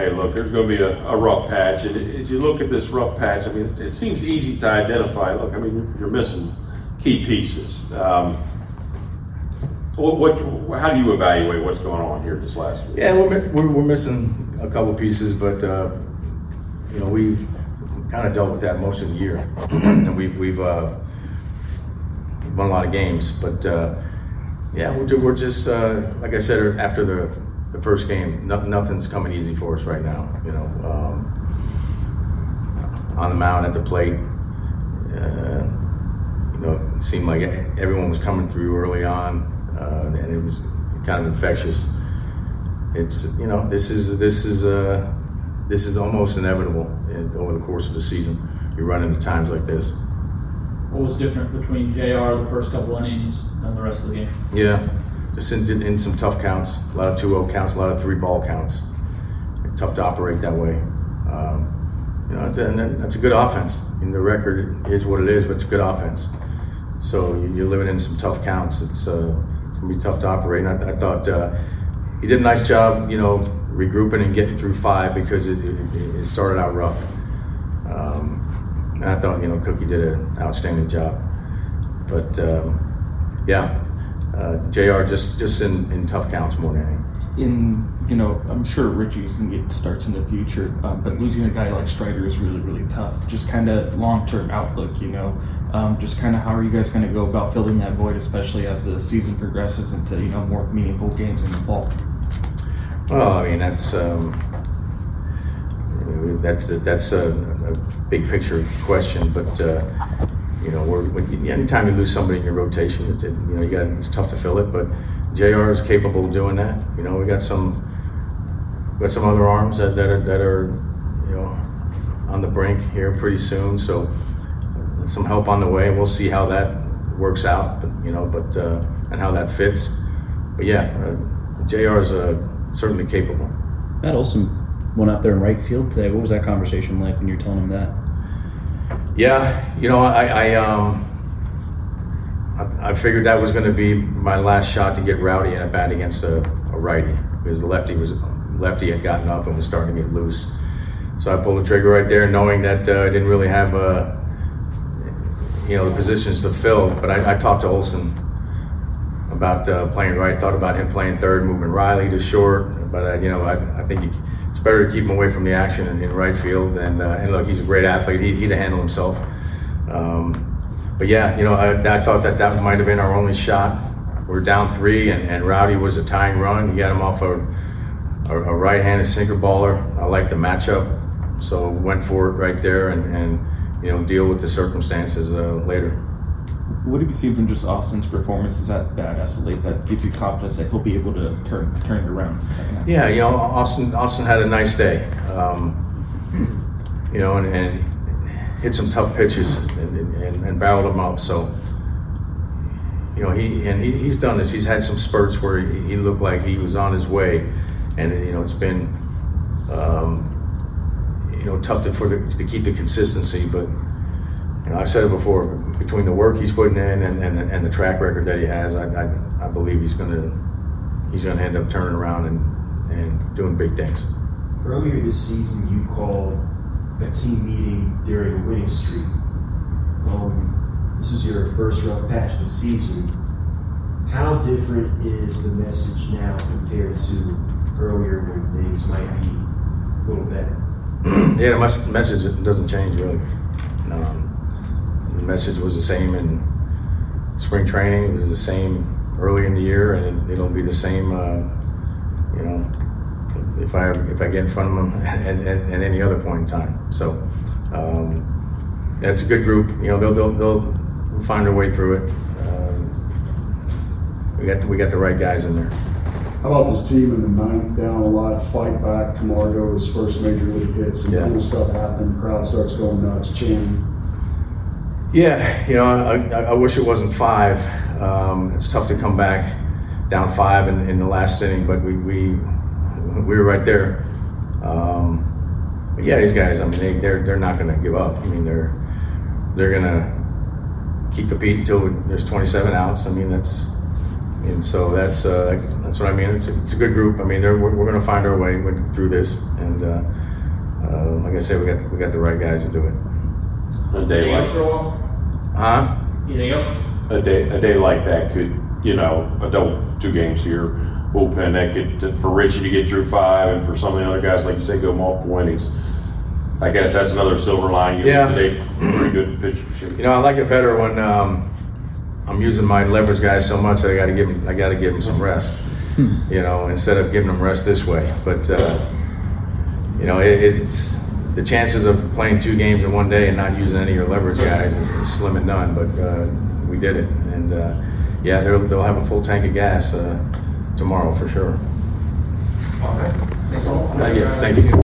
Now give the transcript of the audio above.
hey, look, there's going to be a rough patch. And as you look at this rough patch, I mean, it seems easy to identify. Look, I mean, you're missing key pieces. How do you evaluate what's going on here this last week? Yeah, we're missing a couple pieces, but we've kind of dealt with that most of the year, and we've won a lot of games. But we're just like I said after the first game, nothing's coming easy for us right now. On the mound, at the plate, it seemed like everyone was coming through early on, and it was kind of infectious. It's this is almost inevitable over the course of the season. You run into times like this. What was different between JR the first couple innings and the rest of the game? Yeah, just in some tough counts, a lot of 2-0 counts, a lot of 3-ball counts. Tough to operate that way. That's a good offense. The record is what it is, but it's a good offense. So you're living in some tough counts. It's going to be tough to operate. And I thought he did a nice job, regrouping and getting through 5 because it started out rough. And I thought, Cookie did an outstanding job. But JR just in tough counts more than anything. I'm sure Richie's going to get starts in the future, but losing a guy like Strider is really, really tough. Just kind of long-term outlook, just kind of how are you guys going to go about filling that void, especially as the season progresses into, more meaningful games in the fall? Well, I mean, that's a big picture question, but anytime you lose somebody in your rotation, it's tough to fill it. But JR is capable of doing that. We got some other arms that are on the brink here pretty soon. So some help on the way. We'll see how that works out, and how that fits. But JR is certainly capable. Matt Olson went out there in right field today. What was that conversation like when you were telling him that? Yeah, I figured that was going to be my last shot to get Rowdy in a bat against a righty, because the lefty had gotten up and was starting to get loose. So I pulled the trigger right there, knowing that I didn't really have the positions to fill. But I talked to Olson about playing right. Thought about him playing third, moving Riley to short. But I think it's better to keep him away from the action in right field. And look, he's a great athlete. He'd handle himself. But I thought that might have been our only shot. We're down 3, and Rowdy was a tying run. He got him off a right-handed sinker baller. I liked the matchup, so went for it right there, and deal with the circumstances later. What have you seen from just Austin's performances at bat as of late that gives you confidence that he'll be able to turn it around in the second half? Yeah, Austin had a nice day, and hit some tough pitches and barreled them up. So, he's done this. He's had some spurts where he looked like he was on his way, and it's been tough to keep the consistency. But I've said it before, between the work he's putting in and the track record that he has, I believe he's gonna end up turning around and doing big things. Earlier this season, you called a team meeting during a winning streak. This is your first rough patch of the season. How different is the message now compared to earlier when things might be a little better? Yeah, the message doesn't change really. The message was the same in spring training. It was the same early in the year, and it'll be the same. If I get in front of them at any other point in time. So it's a good group. They'll find their way through it. We got the right guys in there. How about this team in the ninth, down a lot, fight back? Camargo's first major league hit, some cool stuff happened. Crowd starts going nuts, chanting. Yeah, I wish it wasn't 5. It's tough to come back down 5 in the last inning, but we were right there. But these guys, I mean, they're not going to give up. I mean, they're going to keep competing until there's 27 outs. I mean, that's That's what I mean. It's a good group. I mean, we're going to find our way through this, and like I said, we got the right guys to do it. A day like Anything else? a day like that could, I don't 2 games here, bullpen that could, for Richie to get through 5, and for some of the other guys, like you say, go multiple innings. I guess that's another silver lining. Today, pretty good pitcher. I like it better when I'm using my leverage guys so much that I got to give them some rest. Instead of giving them rest this way. But it's the chances of playing 2 games in one day and not using any of your leverage guys is slim and none. But we did it, and they'll have a full tank of gas tomorrow for sure. Okay. Thank you.